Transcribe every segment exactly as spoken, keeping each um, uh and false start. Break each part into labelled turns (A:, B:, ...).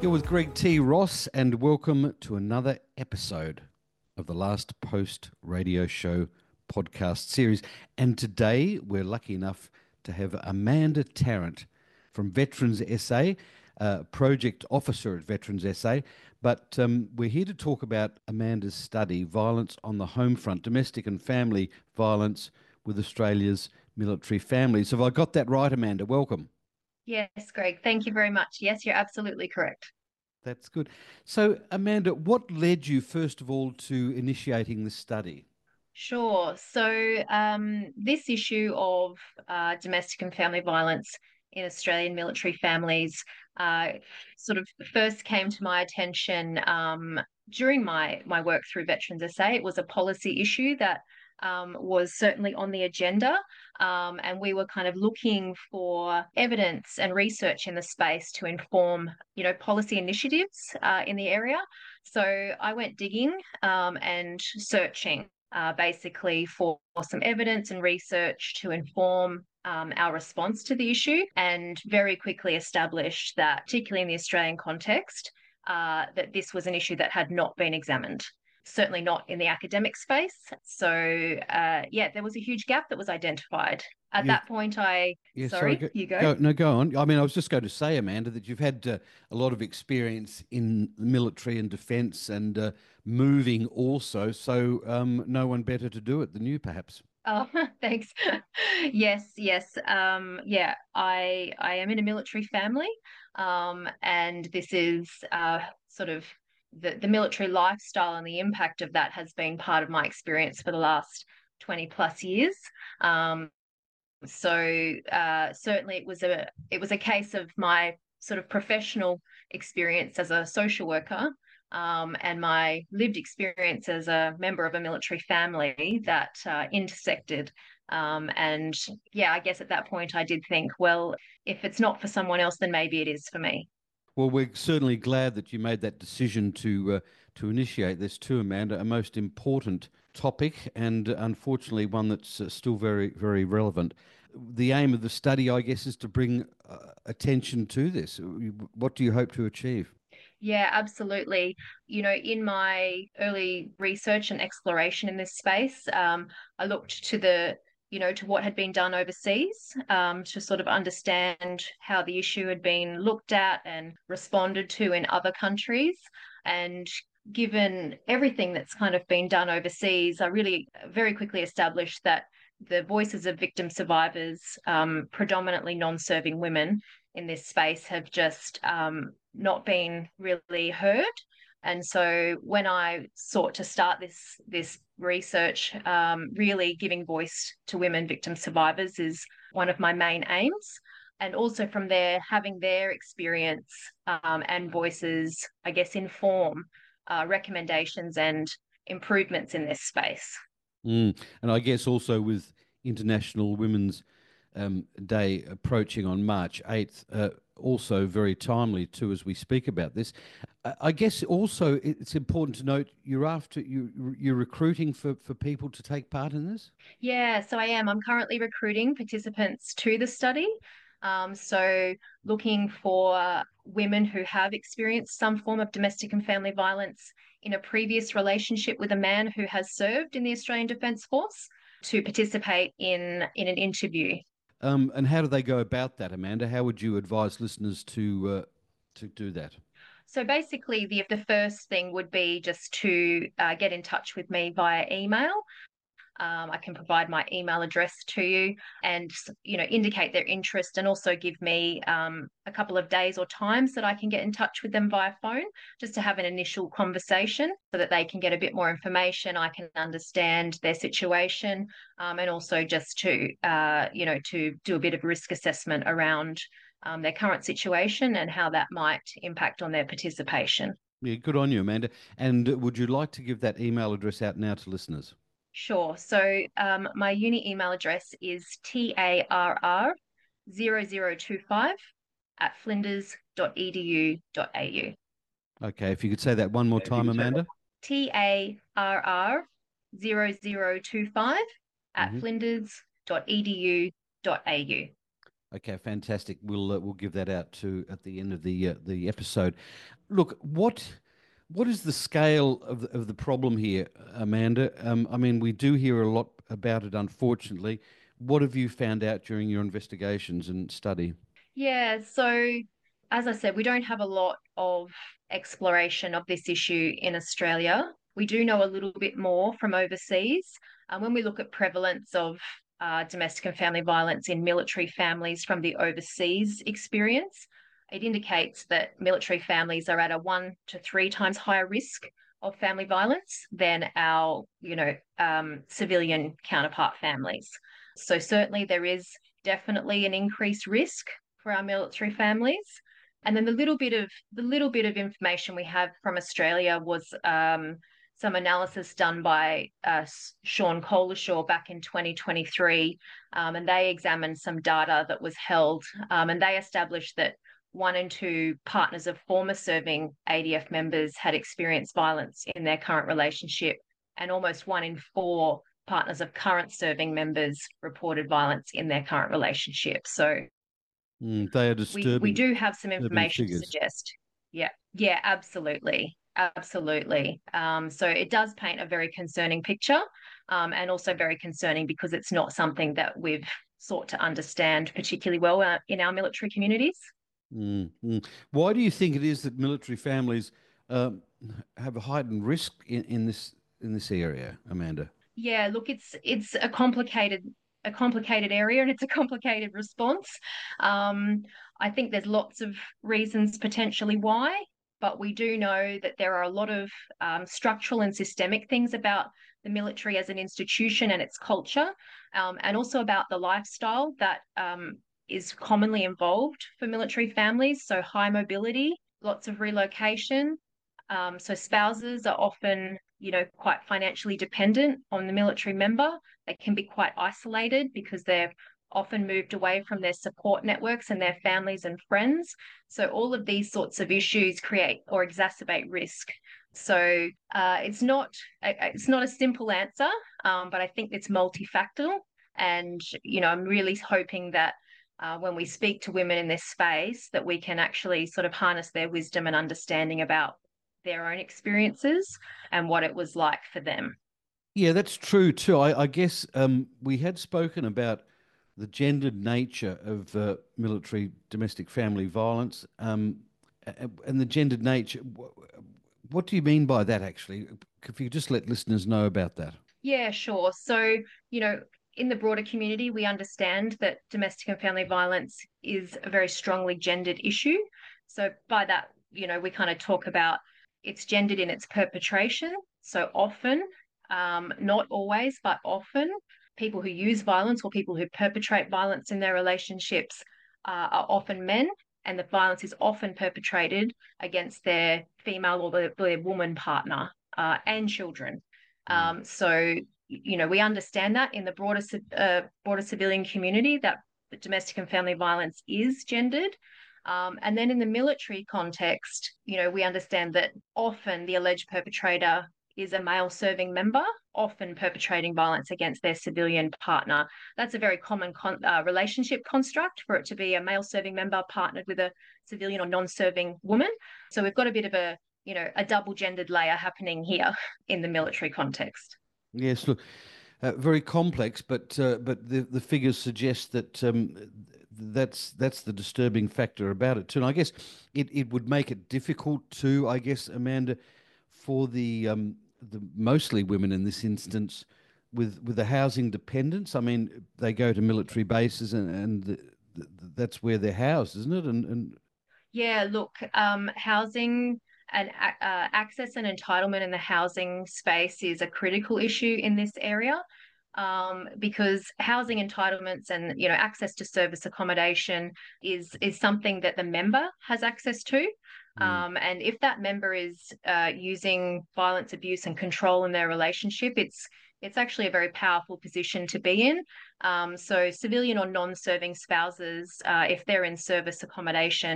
A: You're with Greg T. Ross, and welcome to another episode of the Last Post Radio Show podcast series. And today we're lucky enough to have Amanda Tarrant from Veterans S A, uh, project officer at Veterans S A. But um, we're here to talk about Amanda's study, Violence on the Home Front, Domestic and Family Violence with Australia's Military Families. Have I got that right, Amanda? Welcome.
B: Yes, Greg, thank you very much. Yes, you're absolutely correct.
A: That's good. So, Amanda, what led you, first of all, to initiating this study?
B: Sure. So, um, this issue of uh, domestic and family violence in Australian military families uh, sort of first came to my attention um, during my my work through Veterans S A. It was a policy issue that um, was certainly on the agenda, um, and we were kind of looking for evidence and research in the space to inform, you know, policy initiatives uh, in the area. So I went digging um, and searching uh, basically for some evidence and research to inform um, our response to the issue, and very quickly established that, particularly in the Australian context, uh, that this was an issue that had not been examined. Certainly not in the academic space. So, uh, yeah, there was a huge gap that was identified. At
A: You,
B: that point, I,
A: yeah, sorry,
B: sorry,
A: go,
B: you go.
A: go, no, go on. I mean, I was just going to say, Amanda, that you've had uh, a lot of experience in the military and defence and uh, moving also, so um, no one better to do it than you, perhaps.
B: Oh, thanks. Yes, yes. Um, yeah, I I am in a military family, um, and this is uh, sort of the the military lifestyle, and the impact of that has been part of my experience for the last twenty plus years. Um, so uh, certainly it was a it was a case of my sort of professional experience as a social worker, um, and my lived experience as a member of a military family that uh, intersected. Um, and yeah, I guess at that point I did think, well, if it's not for someone else, then maybe it is for me.
A: Well, we're certainly glad that you made that decision to uh, to initiate this too, Amanda. A most important topic, and uh, unfortunately one that's uh, still very, very relevant. The aim of the study, I guess, is to bring uh, attention to this. What do you hope to achieve?
B: Yeah, absolutely. You know, in my early research and exploration in this space, um, I looked to the, you know, to what had been done overseas, um, to sort of understand how the issue had been looked at and responded to in other countries. And given everything that's kind of been done overseas, I really very quickly established that the voices of victim survivors, um, predominantly non-serving women in this space, have just um, not been really heard. And so when I sought to start this this research, um, really giving voice to women victim survivors is one of my main aims. And also from there, having their experience um, and voices, I guess, inform uh, recommendations and improvements in this space.
A: Mm. And I guess also with International Women's um, Day approaching on March eighth, uh, also very timely too as we speak about this. I I guess also it's important to note you're after you you're recruiting for, for people to take part in this.
B: Yeah, so I am. I'm currently recruiting participants to the study. Um, so looking for women who have experienced some form of domestic and family violence in a previous relationship with a man who has served in the Australian Defence Force to participate in in an interview.
A: Um, and how do they go about that, Amanda? How would you advise listeners to uh, to do that?
B: So basically, the the first thing would be just to uh, get in touch with me via email. Um, I can provide my email address to you, and you know, indicate their interest, and also give me um, a couple of days or times that I can get in touch with them via phone, just to have an initial conversation so that they can get a bit more information. I can understand their situation, um, and also just to uh, you know, to do a bit of risk assessment around um, their current situation and how that might impact on their participation.
A: Yeah, good on you, Amanda. And would you like to give that email address out now to listeners?
B: Sure. So um, my uni email address is tarr zero zero two five at flinders dot e d u dot a u.
A: Okay, if you could say that one more time, Amanda.
B: tarr zero zero two five at
A: Hmm.
B: flinders dot e d u dot a u.
A: Okay, fantastic. We'll uh, we'll give that out to at the end of the uh, the episode. Look, what what is the scale of the, of the problem here, Amanda? Um, I mean, we do hear a lot about it, unfortunately. What have you found out during your investigations and study?
B: Yeah, so as I said, we don't have a lot of exploration of this issue in Australia. We do know a little bit more from overseas. Uh, when we look at prevalence of uh, domestic and family violence in military families from the overseas experience, it indicates that military families are at a one to three times higher risk of family violence than our, you know, um, civilian counterpart families. So certainly there is definitely an increased risk for our military families. And then the little bit of the little bit of information we have from Australia was um, some analysis done by uh, Sean Collishaw back in twenty twenty-three, um, and they examined some data that was held, um, and they established that one in two partners of former serving A D F members had experienced violence in their current relationship, and almost one in four partners of current serving members reported violence in their current relationship. So
A: Mm, they are
B: we we
A: disturbing,
B: do have some
A: disturbing
B: information to
A: figures.
B: suggest. Yeah, yeah, absolutely, absolutely. Um, so it does paint a very concerning picture, um, and also very concerning because it's not something that we've sought to understand particularly well uh, in our military communities.
A: Mm, mm. Why do you think it is that military families um, have a heightened risk in, in this in this area, Amanda?
B: Yeah, look, it's it's a complicated a complicated area and it's a complicated response. Um, I think there's lots of reasons potentially why, but we do know that there are a lot of um, structural and systemic things about the military as an institution and its culture, um, and also about the lifestyle that um, is commonly involved for military families. So high mobility, lots of relocation. Um, so spouses are often, you know, quite financially dependent on the military member. They can be quite isolated because they're often moved away from their support networks and their families and friends. So all of these sorts of issues create or exacerbate risk. So uh, it's not it's not a simple answer, um, but I think it's multifactorial. And you know, I'm really hoping that uh, when we speak to women in this space, that we can actually sort of harness their wisdom and understanding about their own experiences and what it was like for them.
A: Yeah, that's true too. I, I guess um, we had spoken about the gendered nature of uh, military domestic family violence, um, a- and the gendered nature. wh- What do you mean by that, actually? If you just let listeners know about that.
B: Yeah, sure. So, you know, in the broader community, we understand that domestic and family violence is a very strongly gendered issue. So, by that, you know, we kind of talk about it's gendered in its perpetration. So, often, um, not always, but often, people who use violence or people who perpetrate violence in their relationships uh, are often men, and the violence is often perpetrated against their female or their, their woman partner uh, and children.
A: Mm.
B: Um, so, you know, we understand that in the broader uh, broader civilian community that domestic and family violence is gendered. Um, and then in the military context, you know, we understand that often the alleged perpetrator is a male serving member, often perpetrating violence against their civilian partner. That's a very common con- uh, relationship construct for it to be a male serving member partnered with a civilian or non serving woman. So we've got a bit of a, you know, a double gendered layer happening here in the military context.
A: Yes, look, uh, very complex, but uh, but the the figures suggest that um, that's that's the disturbing factor about it too. And I guess it, it would make it difficult too, I guess, Amanda, for the um, the mostly women in this instance with with the housing dependence. I mean, they go to military bases and and the, the, that's where they're housed, isn't it? And and
B: Yeah, look, um, housing and uh, access and entitlement in the housing space is a critical issue in this area, um, because housing entitlements and you know access to service accommodation is is something that the member has access to.
A: mm,
B: Um, and if that member is uh, using violence, abuse, and control in their relationship, it's it's actually a very powerful position to be in. Um, so, civilian or non-serving spouses, uh, if they're in service accommodation,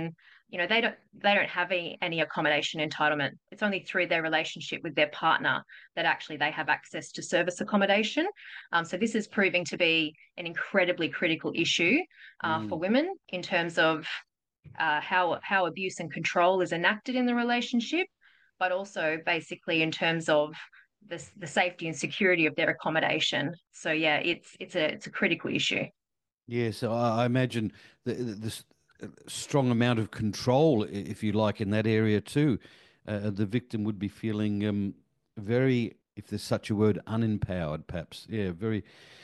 B: you know, they don't they don't have any, any accommodation entitlement. It's only through their relationship with their partner that actually they have access to service accommodation. Um, so this is proving to be an incredibly critical issue uh, for
A: Mm.
B: women in terms of uh, how how abuse and control is enacted in the relationship, but also basically in terms of the the safety and security of their accommodation. So yeah, it's it's a it's a critical issue.
A: Yes, I, I imagine the, the, this uh, strong amount of control, i- if you like, in that area too. Uh, the victim would be feeling um, very, if there's such a word, unempowered, perhaps. Yeah, very,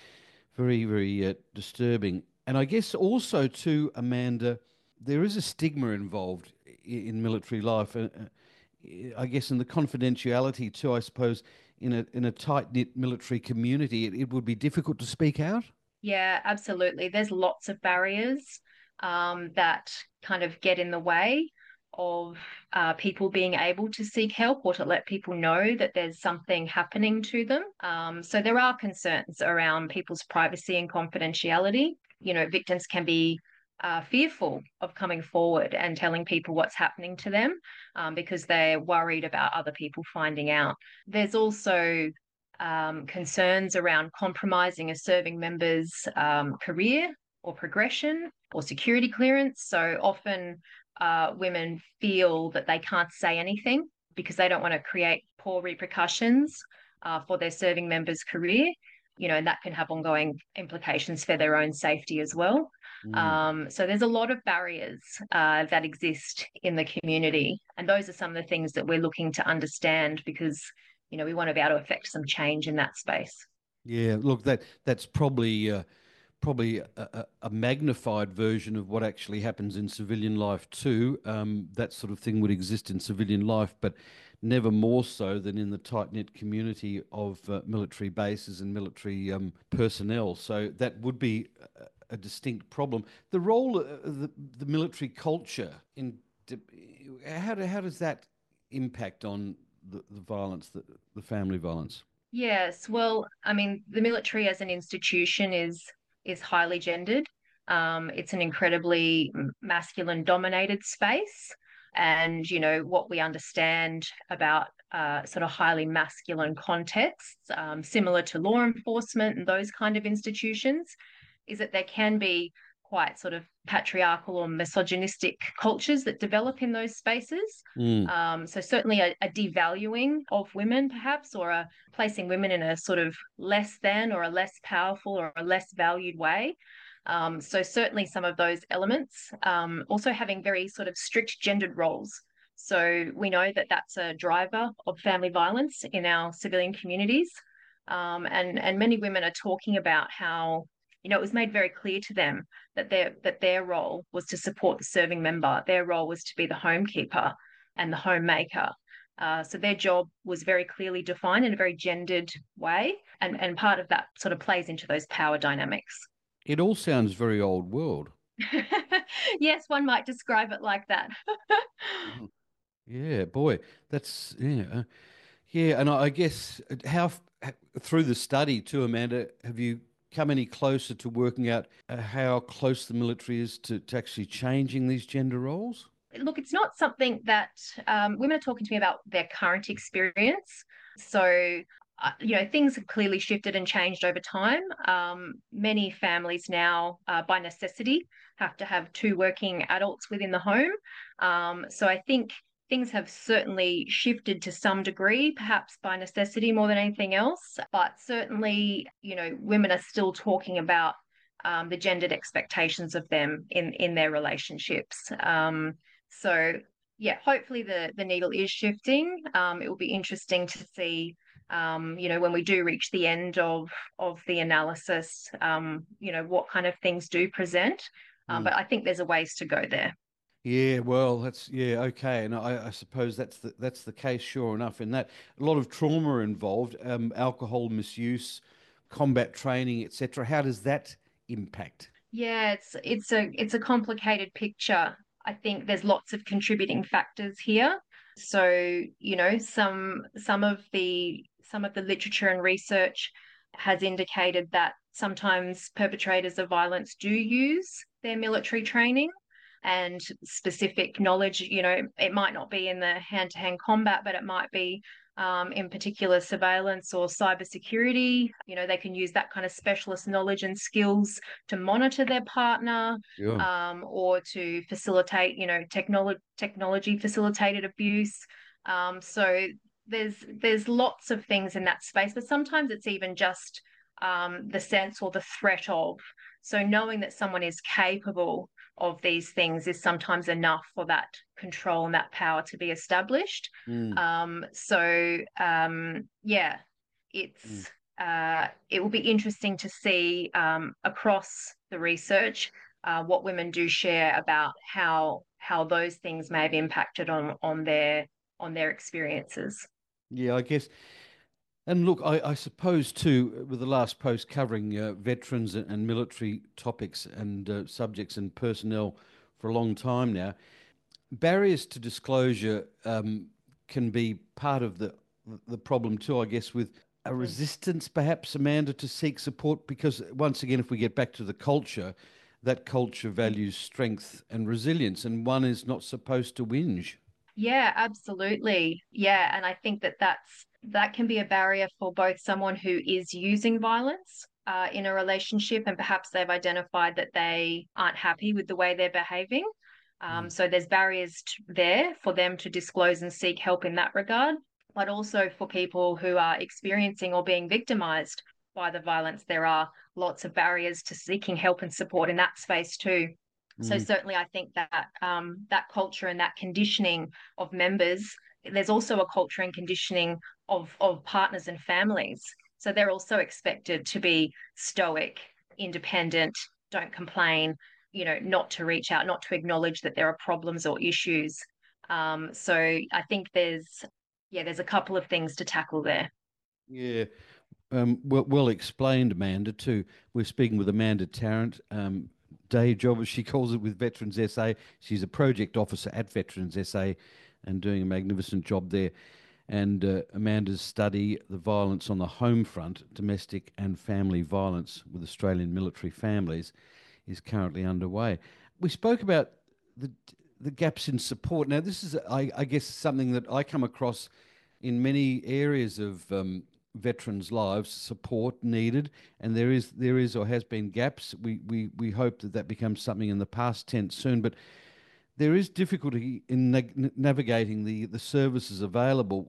A: very, very uh, disturbing. And I guess also too, Amanda, there is a stigma involved i- in military life. Uh, uh, I guess in the confidentiality too, I suppose, in a in a tight-knit military community, it, it would be difficult to speak out.
B: Yeah, absolutely. There's lots of barriers um, that kind of get in the way of uh, people being able to seek help or to let people know that there's something happening to them. Um, so there are concerns around people's privacy and confidentiality. You know, victims can be uh, fearful of coming forward and telling people what's happening to them um, because they're worried about other people finding out. There's also um, concerns around compromising a serving member's um, career or progression or security clearance. So often uh, women feel that they can't say anything because they don't want to create poor repercussions uh, for their serving member's career. You know, and that can have ongoing implications for their own safety as well.
A: Mm.
B: Um, so there's a lot of barriers uh, that exist in the community, and those are some of the things that we're looking to understand because you know we want to be able to affect some change in that space.
A: Yeah, look, that that's probably uh, probably a, a a magnified version of what actually happens in civilian life too. Um, that sort of thing would exist in civilian life, but never more so than in the tight-knit community of uh, military bases and military um, personnel. So that would be a, a distinct problem. The role of the, the military culture in how do, how does that impact on the, the violence, the, the family violence?
B: Yes, well, I mean, the military as an institution is is highly gendered. Um, it's an incredibly masculine dominated space. And, you know, what we understand about uh, sort of highly masculine contexts, um, similar to law enforcement and those kind of institutions, is that there can be quite sort of patriarchal or misogynistic cultures that develop in those spaces.
A: Mm.
B: Um, so certainly a, a devaluing of women, perhaps, or a placing women in a sort of less than or a less powerful or a less valued way. Um, so certainly some of those elements. Um, also having very sort of strict gendered roles. So we know that that's a driver of family violence in our civilian communities. Um, and and many women are talking about how you know it was made very clear to them that their that their role was to support the serving member. Their role was to be the homekeeper and the homemaker. Uh, so their job was very clearly defined in a very gendered way, and and part of that sort of plays into those power dynamics.
A: It all sounds very old world.
B: Yes, one might describe it like that.
A: Mhm. Yeah, boy, that's yeah, uh, yeah, and I I guess uh, how f- h- through the study too, Amanda, have you come any closer to working out uh, how close the military is to, to actually changing these gender roles?
B: Look, it's not something that um, women are talking to me about their current experience. So, uh, you know, things have clearly shifted and changed over time. Um, many families now, uh, by necessity, have to have two working adults within the home. Um, so I think things have certainly shifted to some degree, perhaps by necessity more than anything else. But certainly, you know, women are still talking about um, the gendered expectations of them in in their relationships. Um, so yeah, hopefully the the needle is shifting. Um, it will be interesting to see, um, you know, when we do reach the end of of the analysis, um, you know, what kind of things do present. Um,
A: Mm.
B: but I think there's a ways to go there.
A: Yeah, well, that's yeah, okay, and I, I suppose that's the that's the case. Sure enough, in that a lot of trauma involved, um, alcohol misuse, combat training, et cetera. How does that impact?
B: Yeah, it's it's a it's a complicated picture. I think there's lots of contributing factors here. So, you know, some some of the some of the literature and research has indicated that sometimes perpetrators of violence do use their military training. and specific knowledge. You know, it might not be in the hand-to-hand combat, but it might be um, in particular surveillance or cybersecurity. You know, they can use that kind of specialist knowledge and skills to monitor their partner,
A: Yeah.
B: um, or to facilitate, you know, technology technology facilitated abuse. Um, so there's there's lots of things in that space, but sometimes it's even just um, the sense or the threat of. So knowing that someone is capable of these things is sometimes enough for that control and that power to be established.
A: Mm.
B: Um, so um, yeah,
A: Mm.
B: it's uh, it will be interesting to see um, across the research uh, what women do share about how how those things may have impacted on on their on their experiences.
A: Yeah, I guess. And look, I, I suppose too, with the last post covering uh, veterans and, and military topics and uh, subjects and personnel for a long time now, barriers to disclosure um, can be part of the the problem too, I guess, with a
B: Mm.
A: resistance, perhaps, Amanda, to seek support. Because once again, if we get back to the culture, that culture values strength and resilience, and one is not supposed to whinge.
B: Yeah, absolutely. Yeah, and I think that that's that can be a barrier for both someone who is using violence uh, in a relationship, and perhaps they've identified that they aren't happy with the way they're behaving. Um,
A: Mm.
B: so there's barriers t there for them to disclose and seek help in that regard, but also for people who are experiencing or being victimized by the violence, there are lots of barriers to seeking help and support in that space too. So
A: Mm.
B: certainly, I think that um, that culture and that conditioning of members, there's also a culture and conditioning of of partners and families. So they're also expected to be stoic, independent, don't complain, you know, not to reach out, not to acknowledge that there are problems or issues. Um, so I think there's, yeah, there's a couple of things to tackle there.
A: Yeah. Um, well, well explained, Amanda, too. We're speaking with Amanda Tarrant, um, day job, as she calls it, with Veterans S A. She's a project officer at Veterans S A and doing a magnificent job there. And uh, Amanda's study, The Violence on the Home Front, Domestic and Family Violence with Australian Military Families, is currently underway. We spoke about the the gaps in support. Now, this is, I, I guess, something that I come across in many areas of um, veterans' lives. Support needed, and there is there is or has been gaps. We we we hope that that becomes something in the past tense soon, but there is difficulty in nag navigating the the services available.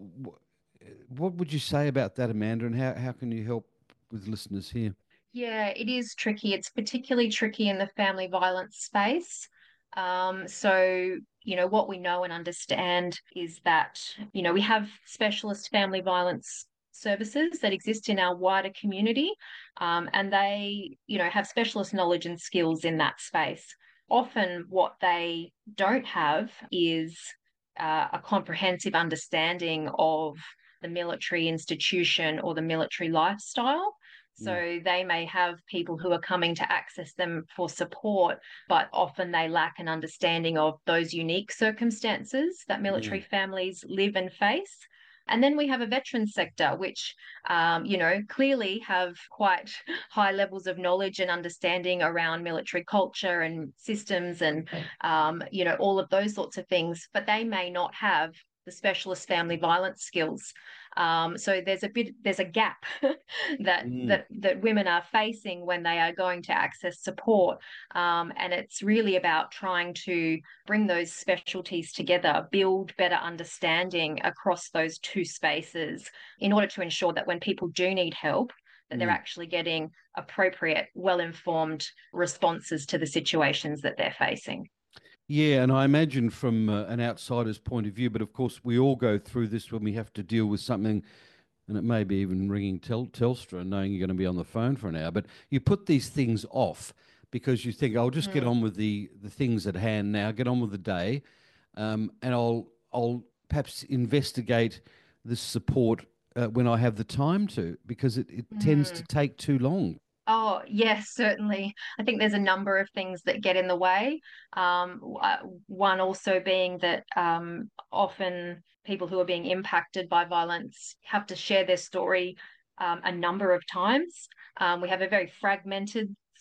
A: Wh- What would you say about that, Amanda, and how how can you help with listeners here?
B: Yeah, it is tricky. It's particularly tricky in the family violence space. Um, so, you know, what we know and understand is that, you know, we have specialist family violence services that exist in our wider community, um, and they, you know, have specialist knowledge and skills in that space. Often, what they don't have is uh, a comprehensive understanding of the military institution or the military lifestyle.
A: Mm.
B: So they may have people who are coming to access them for support, but often they lack an understanding of those unique circumstances that military
A: Mm.
B: families live and face. And then we have a veteran sector, which, um, you know, clearly have quite high levels of knowledge and understanding around military culture and systems and, um, you know, all of those sorts of things, but they may not have the specialist family violence skills. Um, so there's a bit, there's a gap that
A: Mm.
B: that that women are facing when they are going to access support, um, and it's really about trying to bring those specialties together, build better understanding across those two spaces, in order to ensure that when people do need help, that they're
A: Mm.
B: actually getting appropriate, well-informed responses to the situations that they're facing.
A: Yeah, and I imagine from uh, an outsider's point of view, but of course we all go through this when we have to deal with something, and it may be even ringing tel Telstra and knowing you're going to be on the phone for an hour, but you put these things off because you think, I'll just get
B: Mm.
A: on with the the things at hand now, get on with the day, um, and I'll I'll perhaps investigate this support uh, when I have the time to, because it, it tends to
B: Mm.
A: take too long.
B: Oh, yes, certainly. I think there's a number of things that get in the way. Um, uh, one also being that um, often people who are being impacted by violence have to share their story um, a number of times. Um, we have a very fragmented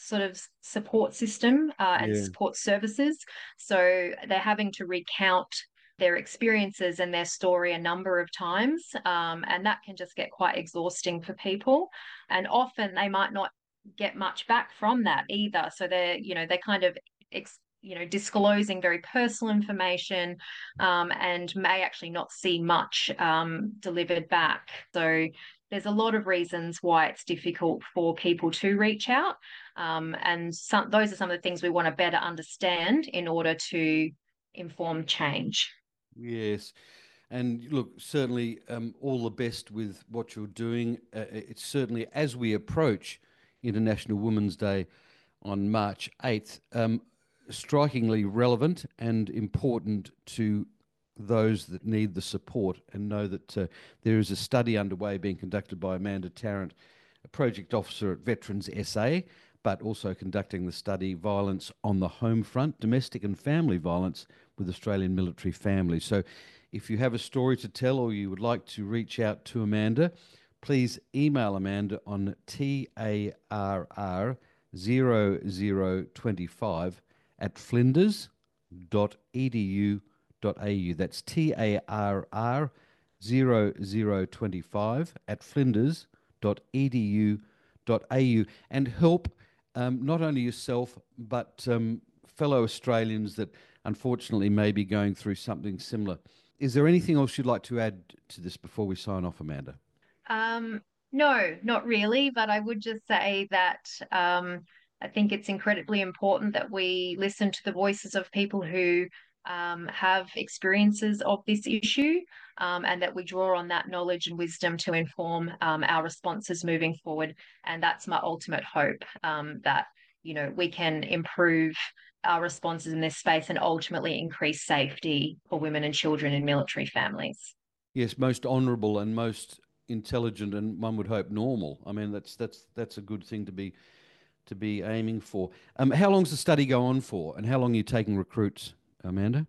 B: sort of support system uh, and
A: Yeah.
B: support services. So they're having to recount their experiences and their story a number of times. Um, and that can just get quite exhausting for people. And often they might not get much back from that either. So they're, you know, they're kind of, ex- you know, disclosing very personal information um, and may actually not see much um, delivered back. So there's a lot of reasons why it's difficult for people to reach out. Um, and some, those are some of the things we want to better understand in order to inform change.
A: Yes. And look, certainly um, all the best with what you're doing. Uh, it's certainly as we approach International Women's Day on March eighth, um, strikingly relevant and important to those that need the support, and know that uh, there is a study underway being conducted by Amanda Tarrant, a project officer at Veterans S A, but also conducting the study Violence on the Home Front, Domestic and Family Violence with Australian Military Families. So if you have a story to tell or you would like to reach out to Amanda, please email Amanda on T A R R zero zero twenty-five at flinders dot e d u dot a u. That's T A R R zero zero twenty-five at flinders dot e d u dot a u, and help um, not only yourself but um, fellow Australians that unfortunately may be going through something similar. Is there anything else you'd like to add to this before we sign off, Amanda?
B: Um, no, not really, but I would just say that um, I think it's incredibly important that we listen to the voices of people who um, have experiences of this issue, um, and that we draw on that knowledge and wisdom to inform um, our responses moving forward. And that's my ultimate hope, um, that, you know, we can improve our responses in this space and ultimately increase safety for women and children in military families.
A: Yes, most honourable and most intelligent, and one would hope normal. I mean, that's that's that's a good thing to be to be aiming for. Um, how long's the study go on for, and how long are you taking recruits, Amanda?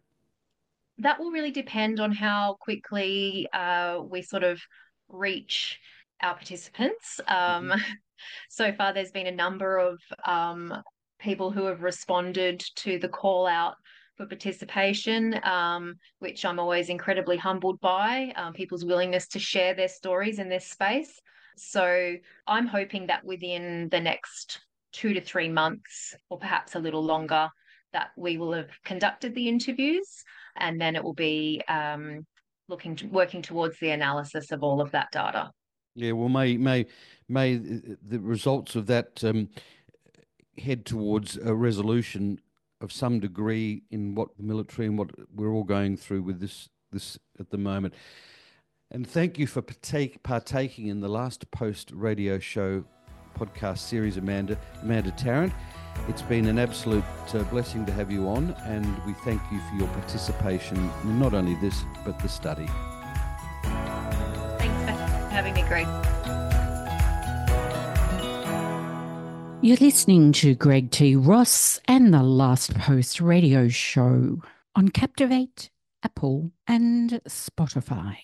B: That will really depend on how quickly uh, we sort of reach our participants.
A: Hmm.
B: Um, so far, there's been a number of um, people who have responded to the call out for participation, um, which I'm always incredibly humbled by, um, people's willingness to share their stories in this space. So I'm hoping that within the next two to three months, or perhaps a little longer, that we will have conducted the interviews, and then it will be um, looking to, working towards the analysis of all of that data.
A: Yeah, well, may may may the results of that um, head towards a resolution of some degree in what the military and what we're all going through with this this at the moment. And thank you for partake, partaking in the Last Post radio show podcast series, Amanda Amanda Tarrant. It's been an absolute uh, blessing to have you on, and we thank you for your participation in not only this but the study.
B: Thanks for having me, Greg.
C: You're listening to Greg T. Ross and the Last Post radio show on Captivate, Apple, and Spotify.